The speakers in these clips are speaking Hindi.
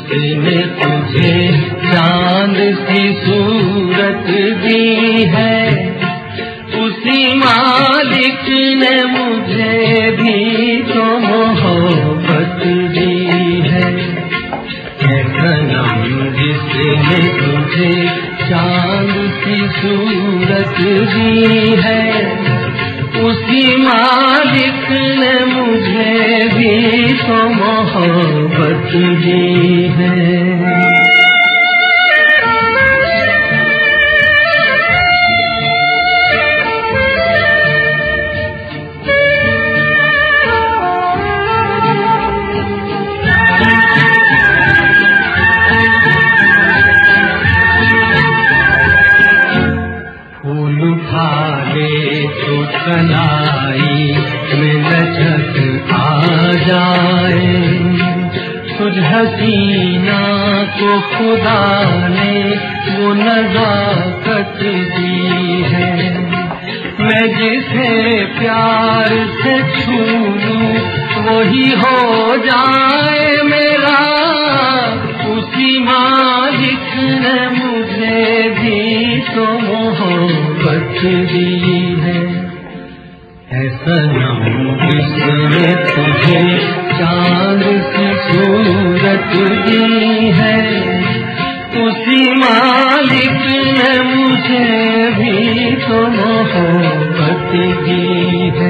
जिसने तुझे चांद सी सूरत दी है, उसी मालिक ने मुझे भी तो मोहब्बत दी है। ऐ सनम जिसने तुझे चांद सी सूरत दी है, उसी मालिक ने मुझे भी तो मोहब्बत दी है। तो कलाई में लचक आ जाए, तुझ हसीना को खुदा ने वो नज़ाकत दी है। मैं जिसे प्यार से छू लूं वही हो जाए मेरा, उसी मालिक ने मुझे भी तो मोहब्बत दी है। ऐ सनम जिसने तुझे चांद की सूरत दी है, उसी मालिक ने मुझे भी तो मोहब्बत दी है।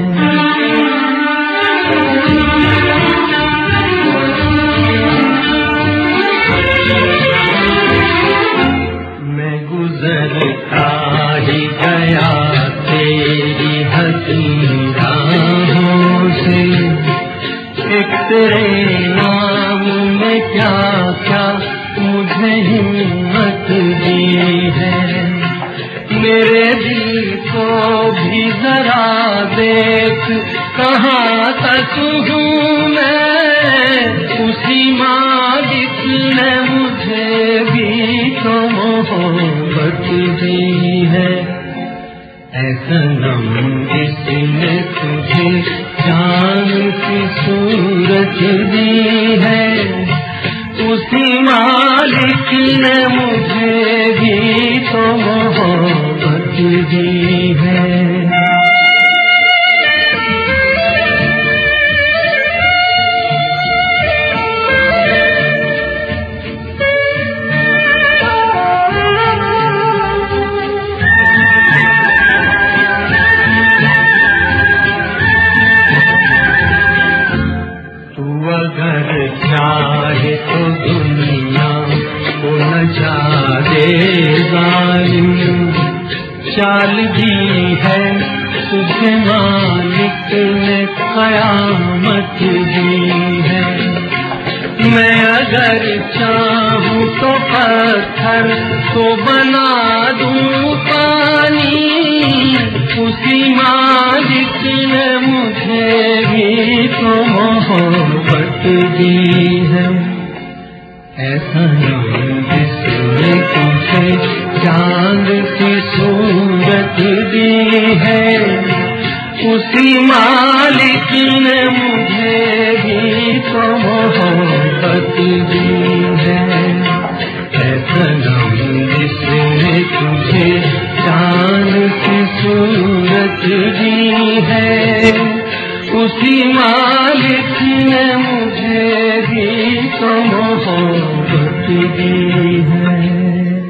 गुज़रता ही गया तेरी हसीन राहों से, एक तेरे नाम में क्या क्या मुझे हिम्मत दी है। मेरे दिल को भी जरा देख कहाँ तक हूँ मैं, उसी मालिक ने मुझे भी तो मोहब्बत दी है। ऐ सनम जिसने तुझे चांद की सूरत दी है, उसी मालिक ने मुझे भी तो मोहब्बत दी है। अगर चाहे तो दुनिया को नचा दे जालिम, चाल दी है तुझे मालिक ने कयामत दी है। मैं अगर चाहूँ तो पत्थर तो बना दूँ पानी, उसी मालिक ने मुझे भी तो मोहब्बत दी है। ऐसा जिसने तुझे चांद की सूरत दी है, उसी मालिक ने मुझे भी तो मोहब्बत दी है। ऐसा जिसने तुझे चांद की सूरत दी है, उसी मालिक ने मुझे भी तो मोहब्बत दी है।